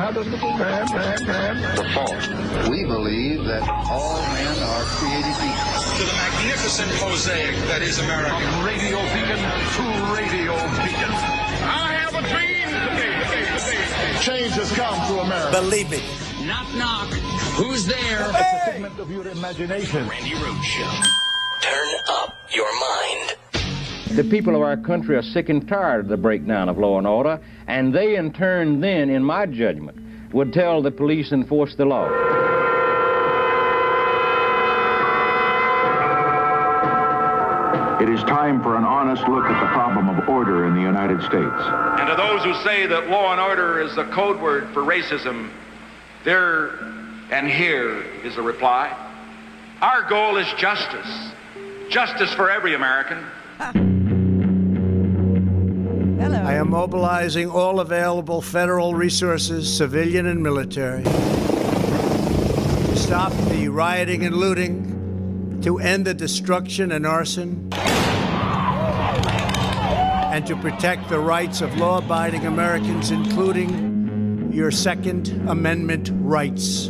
How does the fault? We believe that all men are created equal. To the magnificent mosaic that is America. From Radio Beacon to Radio Beacon. I have a dream today. Change has come to America. Believe it. Knock, knock. Who's there? It's a figment of your imagination. Randy Rhoads Show. Turn up your mind. The people of our country are sick and tired of the breakdown of law and order, and they in turn then, in my judgment, would tell the police enforce the law. It is time for an honest look at the problem of order in the United States. And to those who say that law and order is a code word for racism, there and here is a reply. Our goal is justice. Justice for every American. Hello. I am mobilizing all available federal resources, civilian and military, to stop the rioting and looting, to end the destruction and arson, and to protect the rights of law-abiding Americans, including your Second Amendment rights.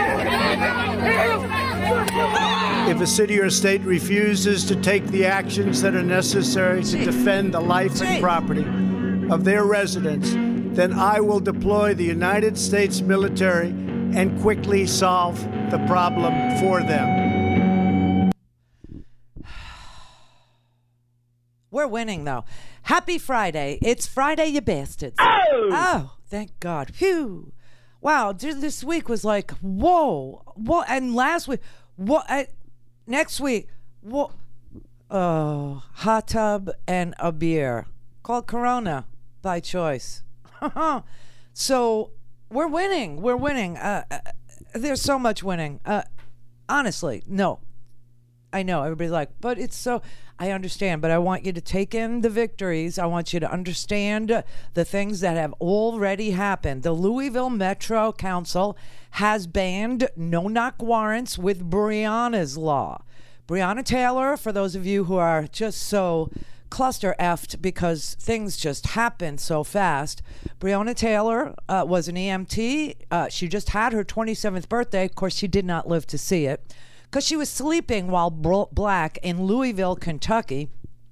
If a city or state refuses to take the actions that are necessary to defend the life and property of their residents, then I will deploy the United States military and quickly solve the problem for them. We're winning, though. Happy Friday. It's Friday, you bastards. Oh, thank God. Phew. Wow, this week was like, whoa. And last week, next week, hot tub and a beer called Corona by choice. So we're winning. There's so much winning. Honestly, no. I know everybody's like, but it's so, I understand, but I want you to take in the victories. I want you to understand the things that have already happened. The Louisville Metro Council has banned no-knock warrants with Breonna's Law. Breonna Taylor, for those of you who are just so cluster-effed because things just happen so fast, Breonna Taylor was an EMT. She just had her 27th birthday. Of course, she did not live to see it because she was sleeping while black in Louisville, Kentucky.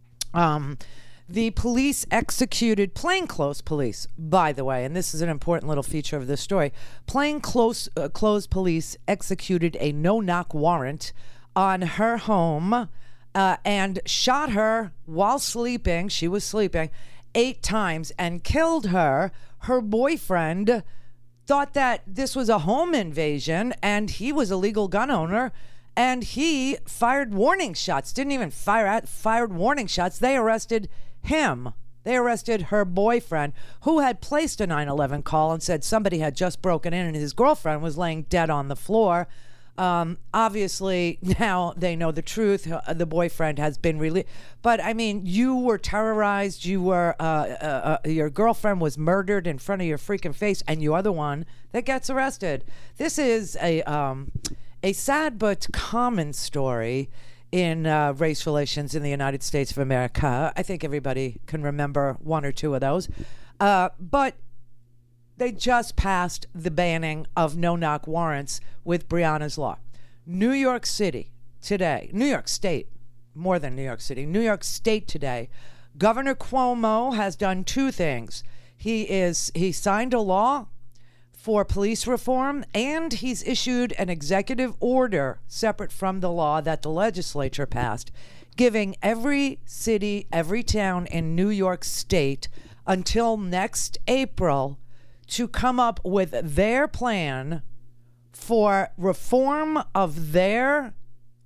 The police executed, plainclothes police, by the way, and this is an important little feature of this story, plainclothes police executed a no-knock warrant on her home and shot her while sleeping. She was sleeping 8 times and killed her. Her boyfriend thought that this was a home invasion and he was a legal gun owner, and he fired warning shots. Didn't even fired warning shots. They arrested him. They arrested her boyfriend, who had placed a 911 call and said somebody had just broken in and his girlfriend was laying dead on the floor. Obviously, now they know the truth. The boyfriend has been released. But, I mean, you were terrorized. You were, your girlfriend was murdered in front of your freaking face, and you are the one that gets arrested. This is a sad but common story in race relations in the United States of America. I think everybody can remember one or two of those. But they just passed the banning of no-knock warrants with Breonna's Law. New York City today, New York State, more than New York City, New York State today, Governor Cuomo has done 2 things. He signed a law for police reform, and he's issued an executive order separate from the law that the legislature passed, giving every city, every town in New York State until next April to come up with their plan for reform of their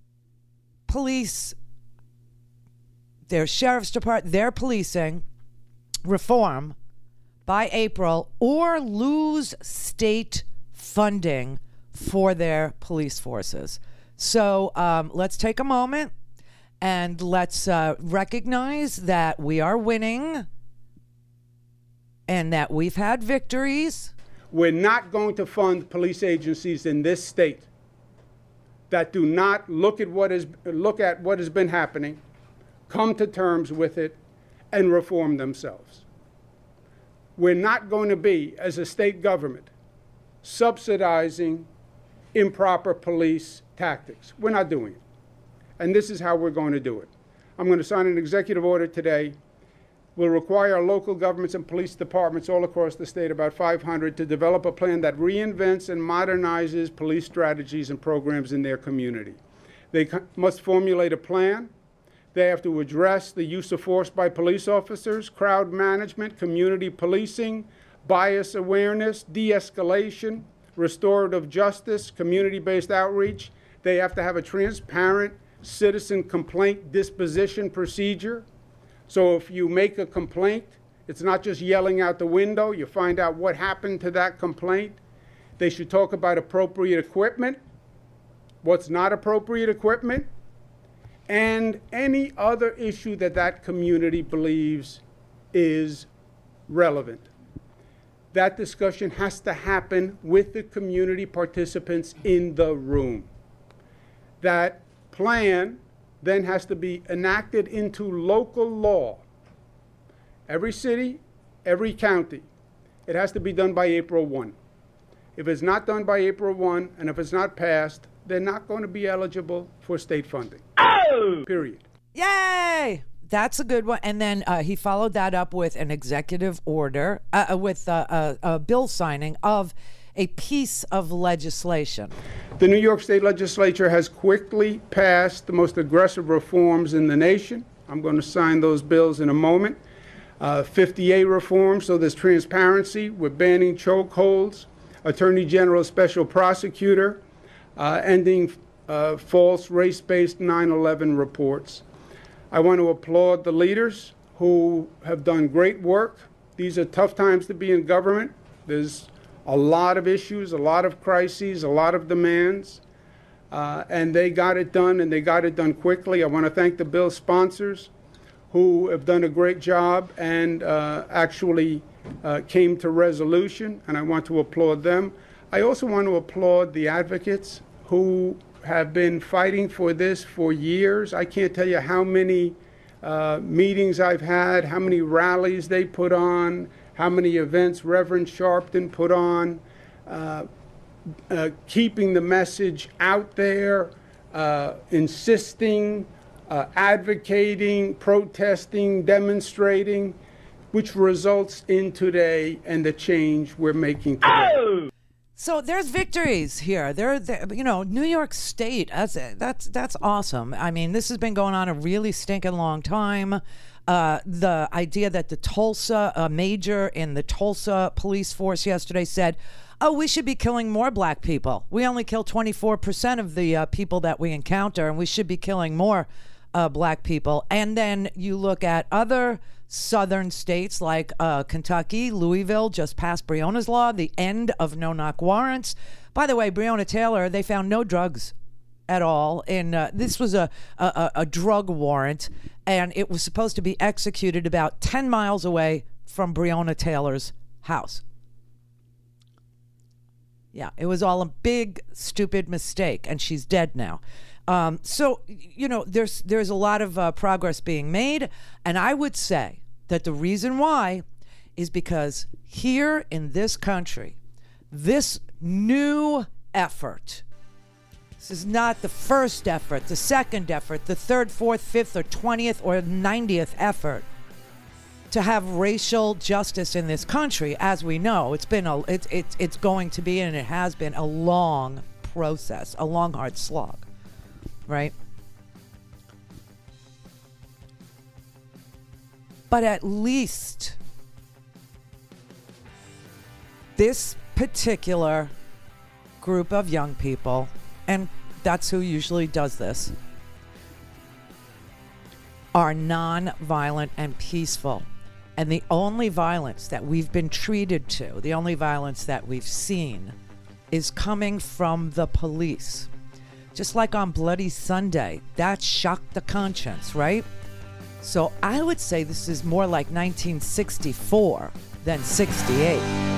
police, their sheriff's department, their policing reform by April, or lose state funding for their police forces. So let's take a moment and let's recognize that we are winning and that we've had victories. We're not going to fund police agencies in this state that do not look at what has been happening, come to terms with it, and reform themselves. We're not going to be, as a state government, subsidizing improper police tactics. We're not doing it. And this is how we're going to do it. I'm going to sign an executive order today. We'll require local governments and police departments all across the state, about 500, to develop a plan that reinvents and modernizes police strategies and programs in their community. They must formulate a plan. They have to address the use of force by police officers, crowd management, community policing, bias awareness, de-escalation, restorative justice, community-based outreach. They have to have a transparent citizen complaint disposition procedure. So if you make a complaint, it's not just yelling out the window. You find out what happened to that complaint. They should talk about appropriate equipment, what's not appropriate equipment, and any other issue that that community believes is relevant. That discussion has to happen with the community participants in the room. That plan then has to be enacted into local law. Every city, every county. It has to be done by April 1. If it's not done by April 1, and if it's not passed, they're not going to be eligible for state funding. Oh! Period. Yay! That's a good one. And then he followed that up with an executive order, with a bill signing of a piece of legislation. The New York State Legislature has quickly passed the most aggressive reforms in the nation. I'm going to sign those bills in a moment. 58 reforms, so there's transparency. We're banning chokeholds, Attorney General Special Prosecutor, ending false race-based 9/11 reports. I want to applaud the leaders who have done great work. These are tough times to be in government. There's a lot of issues, a lot of crises, a lot of demands, and they got it done, and they got it done quickly. I want to thank the bill sponsors who have done a great job and actually came to resolution, and I want to applaud them. I also want to applaud the advocates who have been fighting for this for years. I can't tell you how many meetings I've had, how many rallies they put on, how many events Reverend Sharpton put on, keeping the message out there, insisting, advocating, protesting, demonstrating, which results in today and the change we're making today. Oh! So there's victories here. New York State. That's awesome. I mean, this has been going on a really stinking long time. The idea that the Tulsa major in the Tulsa police force yesterday said, "Oh, we should be killing more black people. We only kill 24% of the people that we encounter, and we should be killing more black people." And then you look at other southern states like Kentucky, Louisville just passed Breonna's law, the end of no-knock warrants. By the way, Breonna Taylor, they found no drugs at all. And this was a drug warrant, and it was supposed to be executed about 10 miles away from Breonna Taylor's house. Yeah, it was all a big, stupid mistake, and she's dead now. So, there's a lot of progress being made, and I would say that the reason why is because here in this country, this new effort, this is not the first effort, the second effort, the third, fourth, fifth, or 20th, or 90th effort to have racial justice in this country. As we know, it's going to be, and it has been, a long process, a long, hard slog. Right? But at least this particular group of young people, and that's who usually does this, are non-violent and peaceful. And the only violence that we've been treated to, the only violence that we've seen, is coming from the police. Just like on Bloody Sunday, that shocked the conscience, right? So I would say this is more like 1964 than 68.